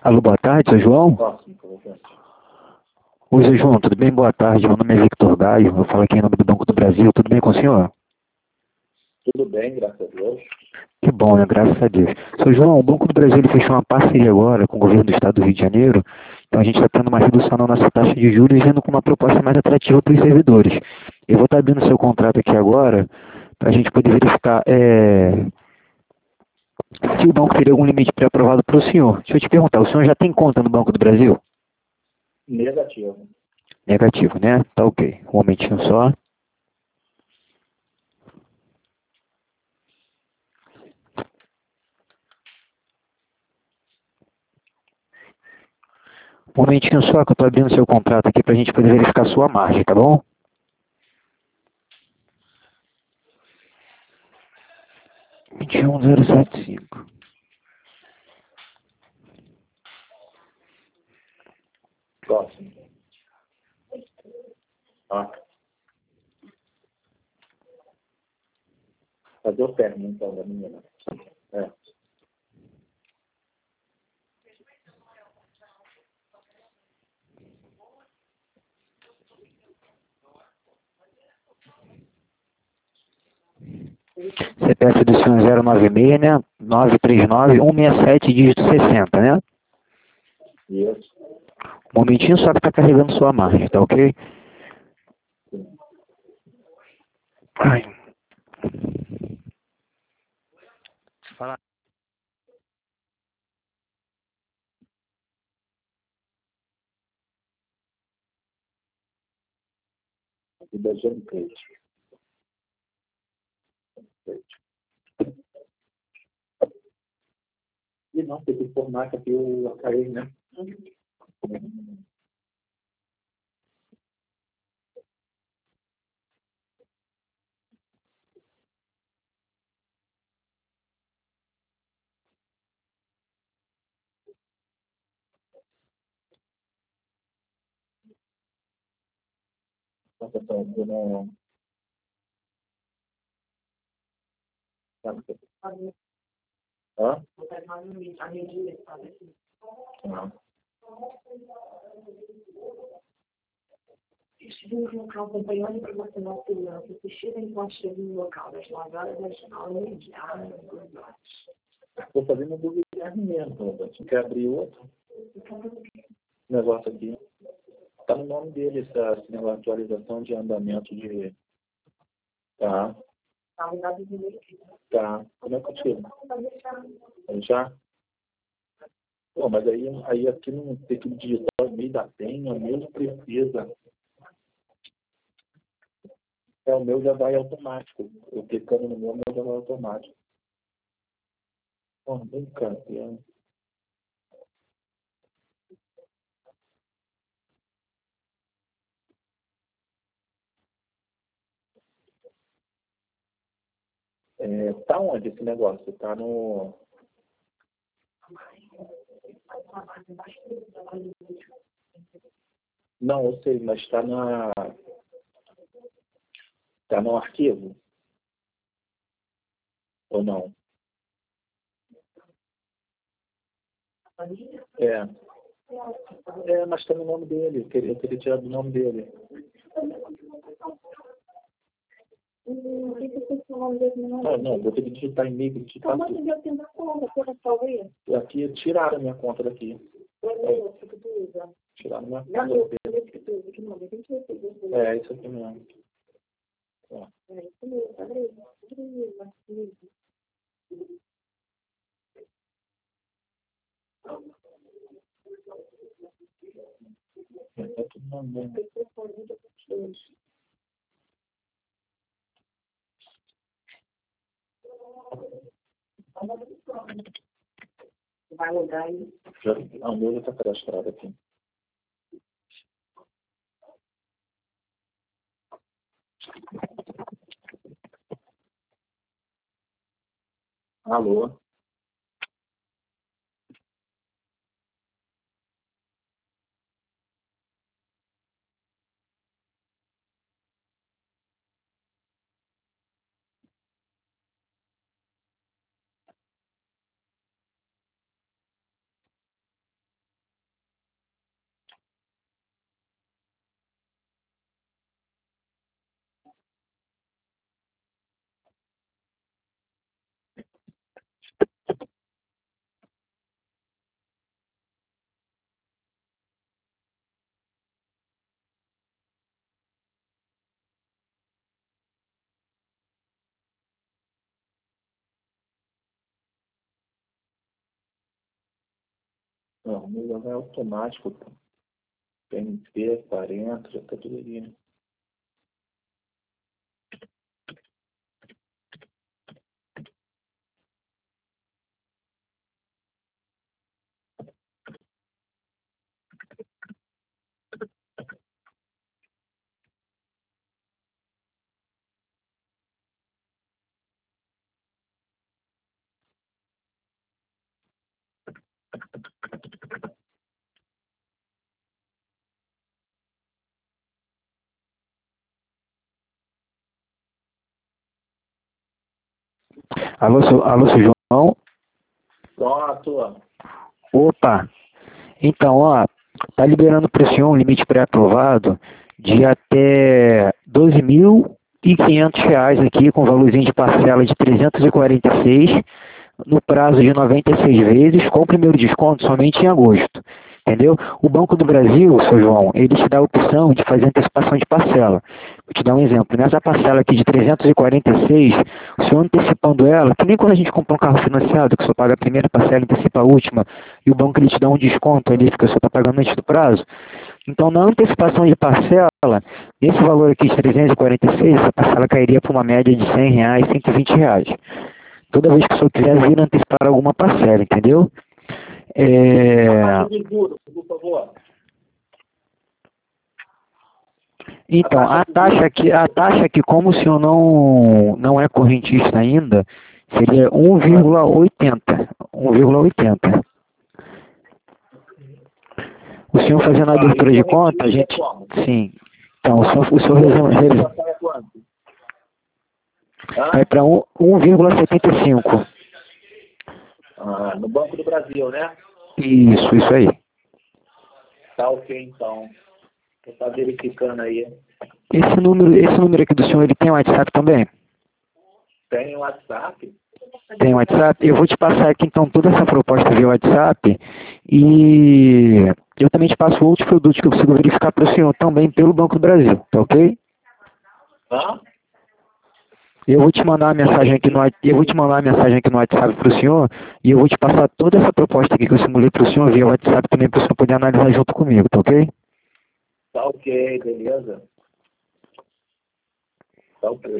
Alô, boa tarde, seu João? Oi, seu João, tudo bem? Boa tarde, meu nome é Victor Gaio, eu falo aqui em nome do Banco do Brasil, tudo bem com o senhor? Tudo bem, graças a Deus. Que bom, né? Graças a Deus. Seu João, o Banco do Brasil ele fechou uma parceria agora com o governo do estado do Rio de Janeiro, então a gente está tendo uma redução na nossa taxa de juros e vindo com uma proposta mais atrativa para os servidores. Eu vou estar abrindo o seu contrato aqui agora, para a gente poder verificar se o banco teria algum limite pré-aprovado para o senhor. Deixa eu te perguntar, o senhor já tem conta no Banco do Brasil? Negativo. Negativo, né? Tá ok. Um momentinho só. Um momentinho só que eu estou abrindo seu contrato aqui para a gente poder verificar a sua margem, tá bom? Vinte e um zero sete cinco. Próximo. Fazer o término, então, da menina. É. CPF do senhor 096, né? 939-167, dígito 60, né? Isso. Um momentinho só que está carregando sua margem, tá ok? Ai. Fala. E da Jane E não, tem que formar aqui o açaí, né? Nossa, tá dando... Hã? Não. Estivemos no local acompanhando a informação de segurança, assistirem enquanto esteve no local das 9 horas da noite, às 2 horas. Vou fazer uma dúvida mesmo. Você quer abrir outro negócio aqui? Tá no nome dele esse negócio de atualização de andamento de... Tá. Tá. Como é que eu tiro? Já? Pô, mas aí aqui não tem que digitar o meio da senha, mesmo precisa. O meu já vai automático. Eu clicando no meu já vai automático. Pô, bem campeão. Tá onde esse negócio? Tá no... Não, eu sei, mas tá na... Tá no arquivo? Ou não? É. Mas tá no nome dele. Eu queria tirar do nome dele. Não, vou ter que digitar e-mail, digitar tudo. Aqui, tiraram a minha conta daqui. Tiraram minha conta. Isso aqui mesmo. Ó. Tá tudo na mão. Vai mudar aí. A meu já está cadastrado aqui. Alô? Não, o meu é automático, pô. PNP, parênteses, tá tudo ali, né? Alô, seu João? Pronto. Opa! Então, ó, tá liberando para o senhor um limite pré-aprovado de até R$ 12.500 aqui, com valorzinho de parcela de 346, no prazo de 96 vezes, com o primeiro desconto somente em agosto. Entendeu? O Banco do Brasil, seu João, ele te dá a opção de fazer antecipação de parcela. Vou te dar um exemplo. Nessa parcela aqui de 346, o senhor antecipando ela, que nem quando a gente compra um carro financiado, que o senhor paga a primeira parcela e antecipa a última, e o banco ele te dá um desconto ali, que o senhor está pagando antes do prazo. Então, na antecipação de parcela, esse valor aqui de 346, essa parcela cairia para uma média de R$ 100, R$ 120. Toda vez que o senhor quiser vir antecipar alguma parcela, entendeu? Por favor. Então, a taxa aqui, como o senhor não é correntista ainda, seria 1,80. 1,80. O senhor fazendo a abertura de conta, a gente... Sim. Então, o senhor vai para 1,75. No Banco do Brasil, né? Isso aí. Tá ok, então. Você tá verificando aí. Esse número aqui do senhor, ele tem WhatsApp também? Tem WhatsApp? Tem WhatsApp? Eu vou te passar aqui, então, toda essa proposta via WhatsApp e eu também te passo outros produtos que eu consigo verificar para o senhor também pelo Banco do Brasil, tá ok? Hã? Eu vou te mandar uma mensagem aqui no WhatsApp para o senhor e eu vou te passar toda essa proposta aqui que eu simulei para o senhor via WhatsApp também para o senhor poder analisar junto comigo, tá ok? Tá ok, beleza. Tá ok.